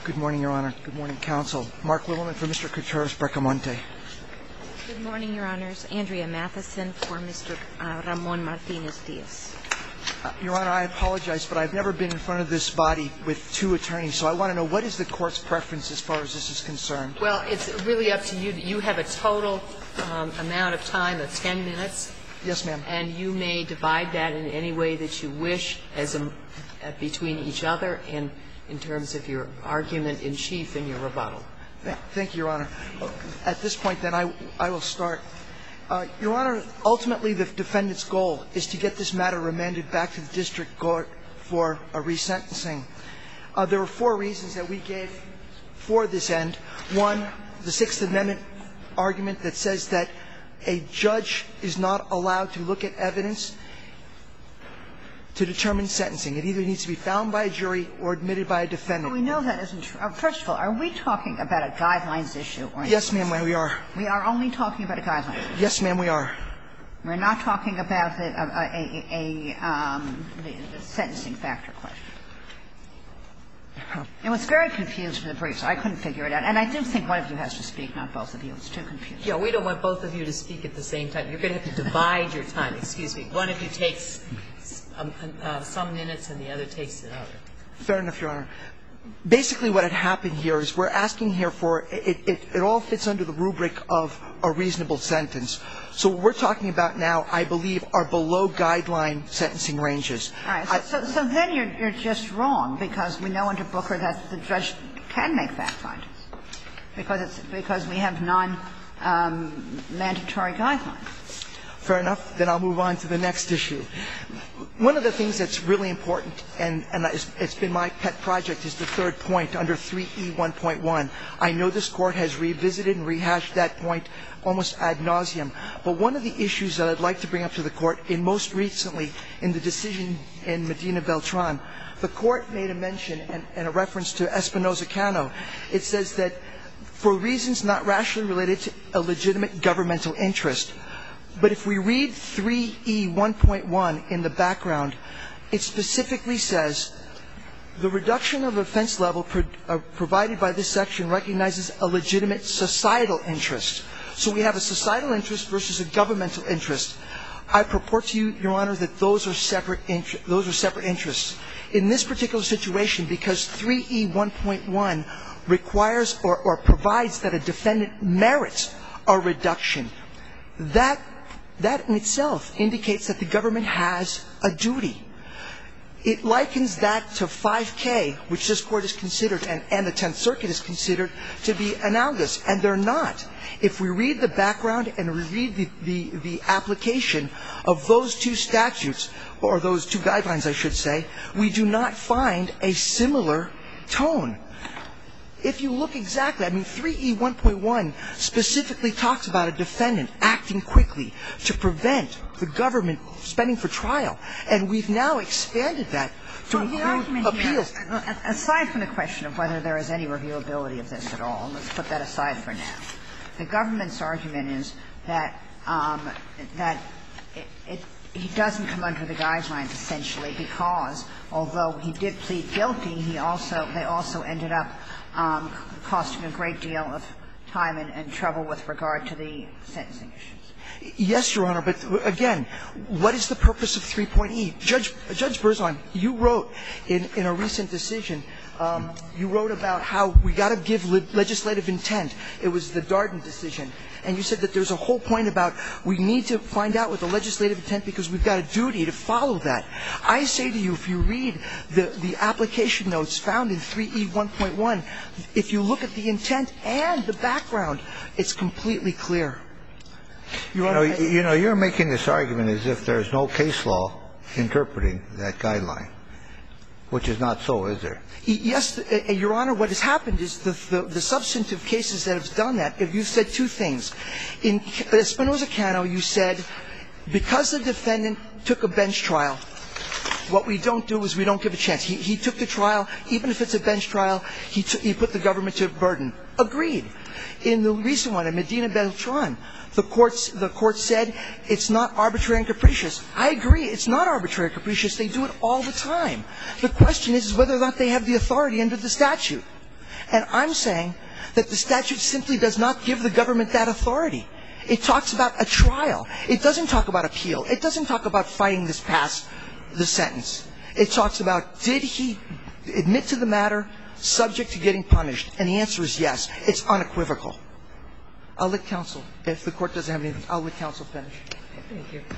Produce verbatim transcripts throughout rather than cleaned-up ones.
Good morning, Your Honor. Good morning, Counsel. Mark Williman for Mister Gutierrez-Bracamonte. Good morning, Your Honors. Andrea Matheson for Mister Uh, Ramon Martinez-Diaz. Uh, Your Honor, I apologize, but I've never been in front of this body with two attorneys, so I want to know what is the Court's preference as far as this is concerned? Well, it's really up to you. You have a total um, amount of time of ten minutes. Yes, ma'am. And you may divide that in any way that you wish as a, uh, between each other and in terms of your argument in chief and your rebuttal. Thank you, Your Honor. At this point, then, I, I will start. Uh, Your Honor, ultimately the defendant's goal is to get this matter remanded back to the district court for a resentencing. Uh, there were four reasons that we gave for this end. One, the Sixth Amendment argument that says that a judge is not allowed to look at evidence to determine sentencing. It either needs to be found by a jury or admitted by a defendant. But we know that isn't true. First of all, are we talking about a guidelines issue? Or yes, ma'am, we are. We are only talking about a guidelines issue? Yes, ma'am, we are. We're not talking about the, a, a, a, um, the, the sentencing factor question. It was very confused in the briefs. I couldn't figure it out. And I do think one of you has to speak, not both of you. It's too confusing. Yeah, we don't want both of you to speak at the same time. You're going to have to divide your time. Excuse me. One of you takes um, uh, some minutes and the other takes another. Fair enough, Your Honor. Basically what had happened here is we're asking here for it, it, it all fits under the rubric of a reasonable sentence. So what we're talking about now, I believe, are below guideline sentencing ranges. All right. So, I, so, so then you're, you're just wrong because we know under Booker that the judge can make fact findings because it's because we have non-mandatory um, guidelines. Fair enough. Then I'll move on to the next issue. One of the things that's really important, and, and it's, it's been my pet project, is the third point under three E one point one. I know this Court has revisited and rehashed that point almost ad nauseum. But one of the issues that I'd like to bring up to the Court, in most recently in the decision in Medina Beltran, the Court made a mention and, and a reference to Espinoza-Cano. It says that for reasons not rationally related to a legitimate governmental interest, but if we read three E one point one in the background, it specifically says the reduction of offense level pro, uh, provided by this section recognizes a legitimate societal interest. So we have a societal interest versus a governmental interest. I purport to you, Your Honor, that those are separate inter- those are separate interests. In this particular situation, because three E one point one requires or, or provides that a defendant merits a reduction, that That in itself indicates that the government has a duty. It likens that to five K, which this Court has considered and, and the Tenth Circuit has considered to be analogous, and they're not. If we read the background and we read the, the, the application of those two statutes, or those two guidelines, I should say, we do not find a similar tone. If you look exactly, I mean, three E one point one specifically talks about a defendant acting quickly to prevent the government spending for trial. And we've now expanded that to well, include appeals. Here, aside from the question of whether there is any reviewability of this at all, let's put that aside for now. The government's argument is that um, that it, it, he doesn't come under the guidelines essentially because although he did plead guilty, he also they also ended up Um, costing a great deal of time and, and trouble with regard to the sentencing issues. Yes, Your Honor, but again, what is the purpose of three point E? Judge, Judge Berzon, you wrote in, in a recent decision, um, you wrote about how we got to give le- legislative intent. It was the Darden decision. And you said that there's a whole point about we need to find out what the legislative intent because we've got a duty to follow that. I say to you, if you read the, the application notes found in three E one point one, if you look at the intent and the background, it's completely clear. You know, you know, you're making this argument as if there's no case law interpreting that guideline, which is not so, is there? Yes, Your Honor, what has happened is the, the, the substantive cases that have done that, you've said two things. In Espinoza-Cano, you said because the defendant took a bench trial, what we don't do is we don't give a chance. He, he took the trial, even if it's a bench trial, he, t- he put the government to burden. Agreed. In the recent one, in Medina Beltran, the courts, the court said it's not arbitrary and capricious. I agree. It's not arbitrary and capricious. They do it all the time. The question is, is whether or not they have the authority under the statute. And I'm saying that the statute simply does not give the government that authority. It talks about a trial. It doesn't talk about appeal. It doesn't talk about fighting this past the sentence. It talks about, did he admit to the matter subject to getting punished? And the answer is yes. It's unequivocal. I'll let counsel, if the Court doesn't have anything, I'll let counsel finish. Thank you.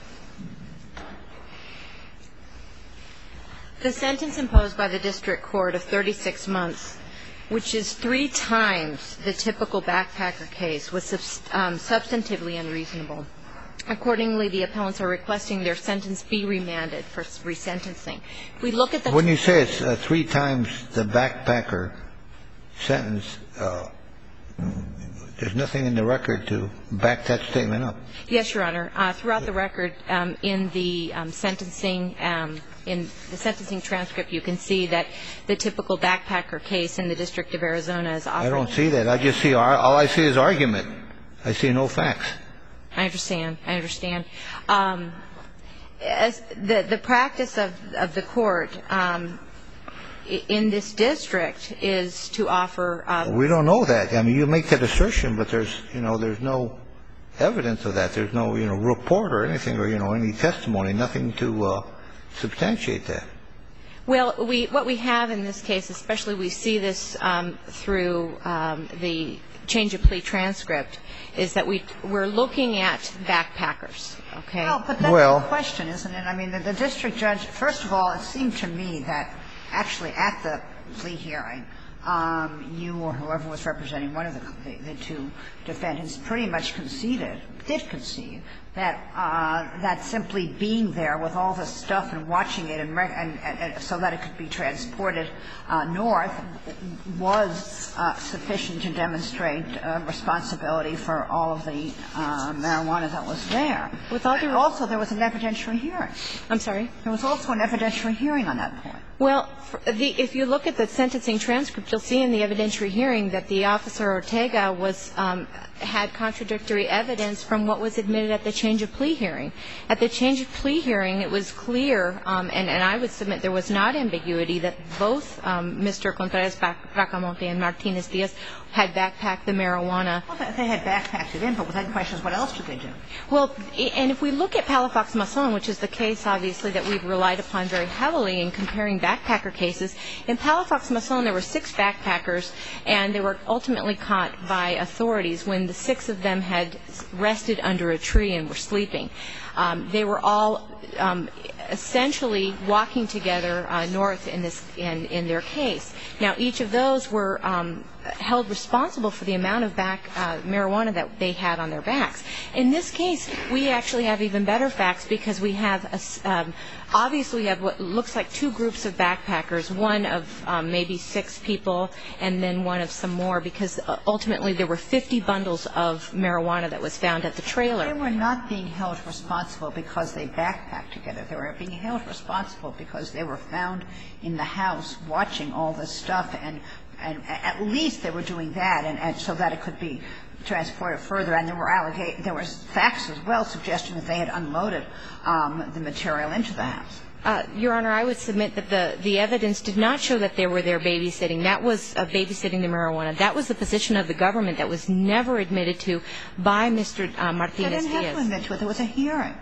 The sentence imposed by the district court of thirty-six months, which is three times the typical backpacker case, was um, substantively unreasonable. Accordingly, the appellants are requesting their sentence be remanded for resentencing. If we look at the When you say it's uh, three times the backpacker sentence, uh, there's nothing in the record to back that statement up. Yes, Your Honor. Uh, throughout the record, um, in the um, sentencing, um, in the sentencing transcript, you can see that the typical backpacker case in the District of Arizona is offered. I don't see that. I just see all I see is argument. I see no facts. I understand. I understand. Um, as the the practice of of the court um, in this district is to offer. Um, we don't know that. I mean, you make that assertion, but there's you know there's no evidence of that. There's no you know report or anything or you know any testimony, nothing to uh, substantiate that. Well, we what we have in this case, especially we see this um, through um, the change of plea transcript, is that we we're looking at backpackers. Okay. Well, but that's well, the question, isn't it? I mean, the, the district judge. First of all, it seemed to me that actually at the plea hearing, um, you or whoever was representing one of the, the, the two defendants pretty much conceded, did concede, that uh, that simply being there with all this stuff and watching it and, and, and so that it could be transported uh, north was uh, sufficient to demonstrate uh, responsibility for all of the uh, marijuana that was there. With all due also, there was an evidentiary hearing. I'm sorry? There was also an evidentiary hearing on that point. Well, the, if you look at the sentencing transcript, you'll see in the evidentiary hearing that the officer Ortega was um, had contradictory evidence from what was admitted at the change of plea hearing. At the change of plea hearing, it was clear, um, and, and I would submit there was not ambiguity, that both um, Mister Contreras-Bracamonte and Martinez-Diaz had backpacked the marijuana. Well, they had backpacked it in, but then the question is, what else did they do? Well, and if we look at Palafox Mason, which is the case, obviously, that we've relied upon very heavily in comparing backpacker cases, in Palafox Mason there were six backpackers, and they were ultimately caught by authorities when the six of them had rested under a tree and were sleeping. Um, they were all um, essentially walking together uh, north in this in, in their case. Now, each of those were um, held responsible for the amount of back uh, marijuana that they had on their backs. In this case, we actually have even better facts because we have a, um, obviously we have what looks like two groups of backpackers, one of um, maybe six people and then one of some more, because uh, ultimately there were fifty bundles of marijuana that was found at the trailer. They were not being held responsible because they backpacked together. They were being held responsible because they were found in the house watching all this stuff, and and at least they were doing that, and, and so that it could be transported further. And there were allega- there was facts as well suggesting that they had unloaded um, the material into the house. Uh, Your Honor, I would submit that the, the evidence did not show that they were there babysitting. That was uh, babysitting the marijuana. That was the position of the government that was never admitted to by Mister Uh, Martinez-Diaz. They didn't have to admit to it. There was a hearing.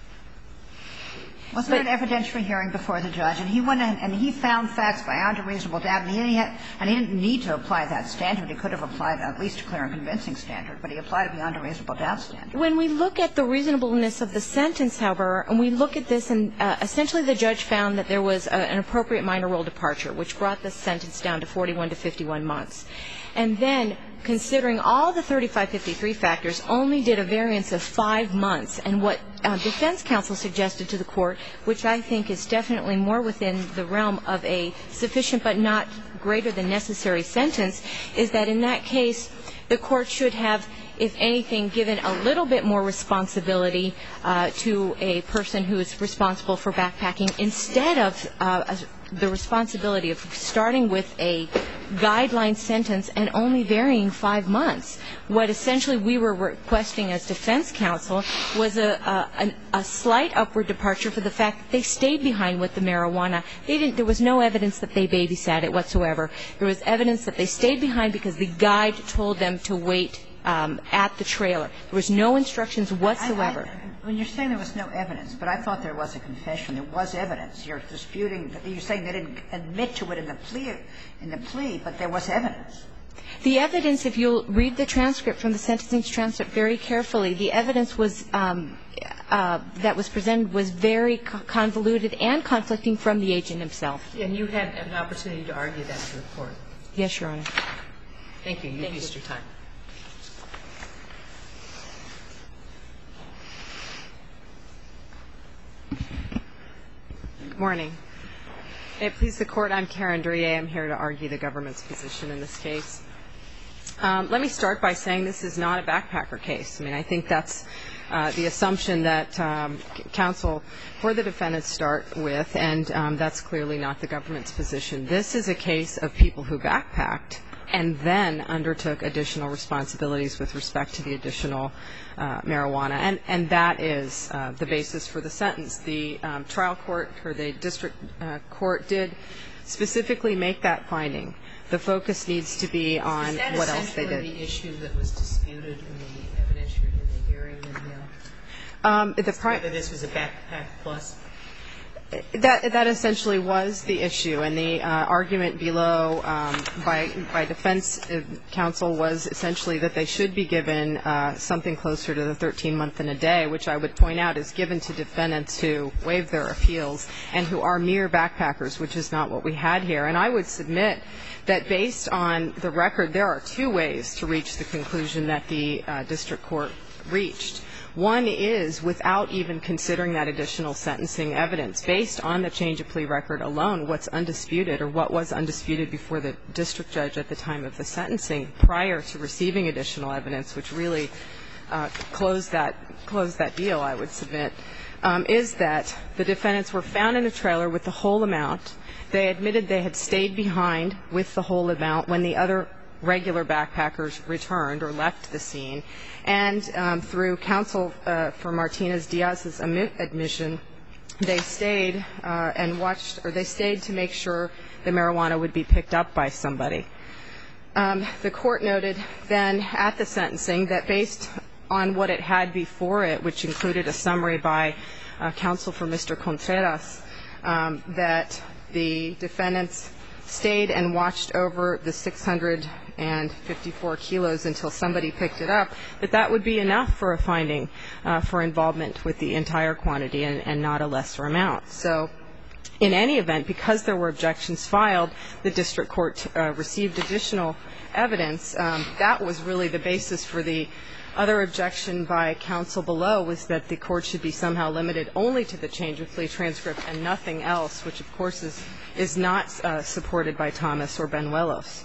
Wasn't there an evidentiary hearing before the judge? And he went in and he found facts beyond a reasonable doubt, and he, had, and he didn't need to apply that standard. He could have applied at least a clear and convincing standard, but he applied a beyond a reasonable doubt standard. When we look at the reasonableness of the sentence, however, and we look at this, and uh, essentially the judge found that there was a, an appropriate minor role departure, which brought the sentence down to forty-one to fifty-one months. And then, considering all the thirty-five fifty-three factors, only did a variance of five months. And what uh, defense counsel suggested to the court, which I think is definitely more within the realm of a sufficient but not greater than necessary sentence, is that in that case the court should have, if anything, given a little bit more responsibility uh, to a person who is responsible for backpacking instead of uh, the responsibility of starting with a guideline sentence and only varying five months. What essentially we were requesting as defense counsel was a, a, a slight upward departure for the fact that they stayed behind with the marijuana. They didn't, there was no evidence that they babysat it whatsoever. There was evidence that they stayed behind because the guide told them to wait um, at the trailer. There was no instructions whatsoever. I, I, when you're saying there was no evidence, but I thought there was a confession. There was evidence. You're disputing, you're saying they didn't admit to it in the plea, in the plea, but there was evidence. The evidence, if you'll read the transcript from the sentencing transcript very carefully, the evidence was um, uh, that was presented was very convoluted and conflicting from the agent himself. And you had an opportunity to argue that to the court. Yes, Your Honor. Thank you. You've Thank used you. your time. Good morning. May it please the Court, I'm Karen Durier. I'm here to argue the government's position in this case. Um, let me start by saying this is not a backpacker case. I mean, I think that's uh, the assumption that um, counsel for the defendants start with, and um, that's clearly not the government's position. This is a case of people who backpacked and then undertook additional responsibilities with respect to the additional uh, marijuana. And, and that is uh, the basis for the sentence. The um, trial court or the district uh, court did specifically make that finding. The focus needs to be on what else they did. Is that essentially the issue that was disputed in the evidence in the hearing in the um, the pri- whether this was a backpack plus? That that essentially was the issue, and the uh, argument below um, by by defense counsel was essentially that they should be given uh, something closer to the thirteen month and a day, which I would point out is given to defendants who waive their appeals and who are mere backpackers, which is not what we had here. And I would submit that based on the record, there are two ways to reach the conclusion that the uh, district court reached. One is without even considering that additional sentencing evidence. Based on the change of plea record alone, what's undisputed or what was undisputed before the district judge at the time of the sentencing prior to receiving additional evidence, which really uh, closed that closed that deal, I would submit, um, is that the defendants were found in a trailer with the whole amount. They admitted they had stayed behind with the whole amount when the other regular backpackers returned or left the scene. And um, through counsel uh, for Martinez-Diaz's admission, they stayed uh, and watched, or they stayed to make sure the marijuana would be picked up by somebody. Um, the court noted then at the sentencing that based on what it had before it, which included a summary by uh, counsel for Mister Contreras, um, that the defendants stayed and watched over the six hundred fifty-four kilos until somebody picked it up, that that would be enough for a finding uh, for involvement with the entire quantity and, and not a lesser amount. So in any event, because there were objections filed, the district court uh, received additional evidence. Um, that was really the basis for the other objection by counsel below, was that the court should be somehow limited only to the change of plea transcript and nothing else, which of course is, is not uh, supported by Thomas or Benuelos.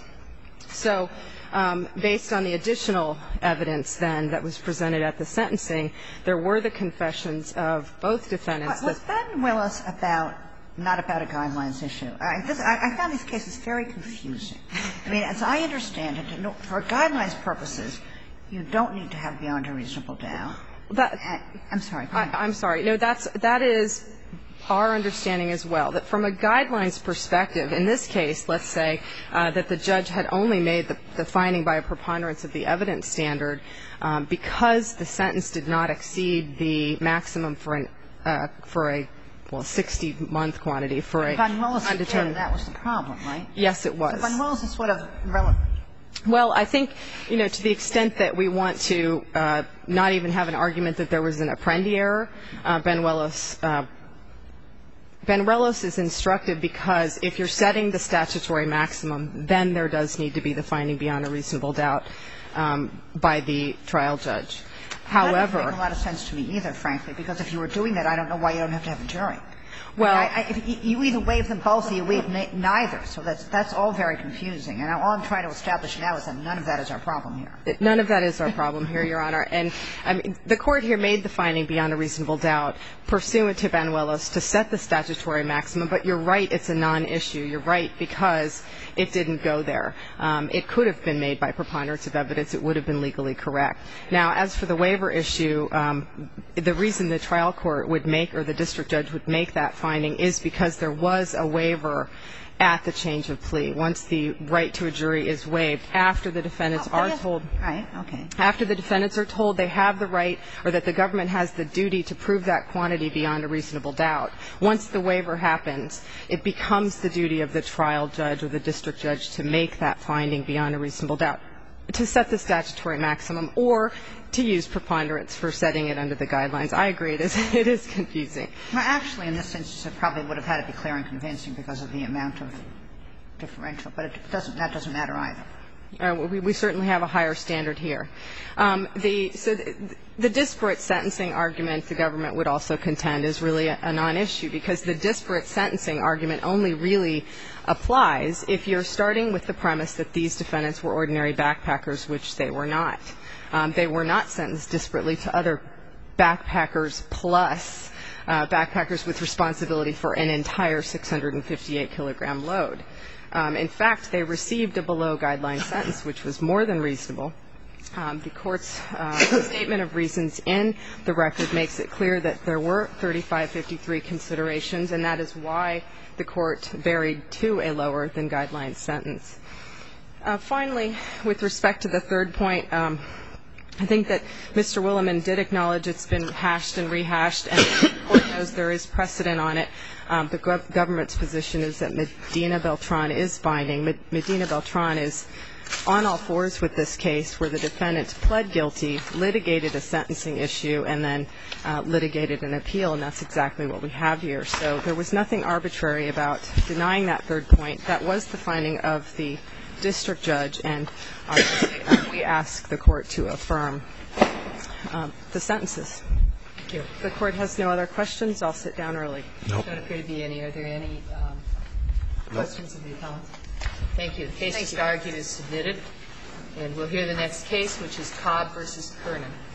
So um, based on the additional evidence then that was presented at the sentencing, there were the confessions of both defendants. Was Benuelos about, not about a guidelines issue? I, this, I, I found these cases very confusing. I mean, as I understand it, for guidelines purposes, you don't need to have beyond a reasonable doubt. That, I'm sorry. I, I'm sorry. No, that's, that is our understanding as well, that from a guidelines perspective, in this case, let's say uh, that the judge had only made the, the finding by a preponderance of the evidence standard um, because the sentence did not exceed the maximum for an uh, for a well sixty month quantity for a undetermined. That was the problem, right? Yes, it was. So Benuelos is sort of relevant. Well, I think, you know, to the extent that we want to uh, not even have an argument that there was an Apprendi error, uh, Benuelos uh, Benuelos is instructive because if you're setting the statutory maximum, then there does need to be the finding beyond a reasonable doubt um, by the trial judge. However, that doesn't make a lot of sense to me either, frankly, because if you were doing that, I don't know why you don't have to have a jury. Well, I, I, if you either waive them both or you waive neither. So that's that's all very confusing. And all I'm trying to establish now is that none of that is our problem here. None of that is our problem here, Your Honor. And I mean, the Court here made the finding beyond a reasonable doubt pursuant to Banuelos to set the statutory maximum. But you're right, it's a non-issue. You're right because it didn't go there. Um, it could have been made by preponderance of evidence. It would have been legally correct. Now, as for the waiver issue, um, the reason the trial court would make or the district judge would make that finding is because there was a waiver at the change of plea. Once the right to a jury is waived, after the defendants oh, are yes. told right, okay. after the defendants are told they have the right or that the government has the duty to prove that quantity beyond a reasonable doubt, once the waiver happens, it becomes the duty of the trial judge or the district judge to make that finding beyond a reasonable doubt, to set the statutory maximum or to use preponderance for setting it under the guidelines. I agree. It is, it is confusing. Well, actually, in this instance, it probably would have had to be clear and convincing because of the amount of differential. But it doesn't, that doesn't matter either. Uh, we, we certainly have a higher standard here. Um, the, so the, the disparate sentencing argument the government would also contend is really a, a non-issue because the disparate sentencing argument only really applies if you're starting with the premise that these defendants were ordinary backpackers, which they were not. Um, they were not sentenced disparately to other backpackers plus uh, backpackers with responsibility for an entire six hundred fifty-eight kilogram load. Um, in fact, they received a below-guideline sentence, which was more than reasonable. Um, the Court's uh, statement of reasons in the record makes it clear that there were thirty-five fifty-three considerations, and that is why the Court varied to a lower-than-guideline sentence. Uh, finally, with respect to the third point, um, I think that Mister Williman did acknowledge it's been hashed and rehashed, and the Court knows there is precedent on it. Um, the gov- government's position is that Medina Beltran is binding. Med- Medina Beltran is on all fours with this case where the defendant pled guilty, litigated a sentencing issue, and then uh, litigated an appeal, and that's exactly what we have here. So there was nothing arbitrary about denying that third point. That was the finding of the district judge, and uh, we ask the Court to affirm uh, the sentences. Thank you. If the Court has no other questions, I'll sit down early. Nope. Don't appear to be any. Are there any um, questions of the appellant? Thank you. The case just argued is submitted. And we'll hear the next case, which is Cobb versus Kernan.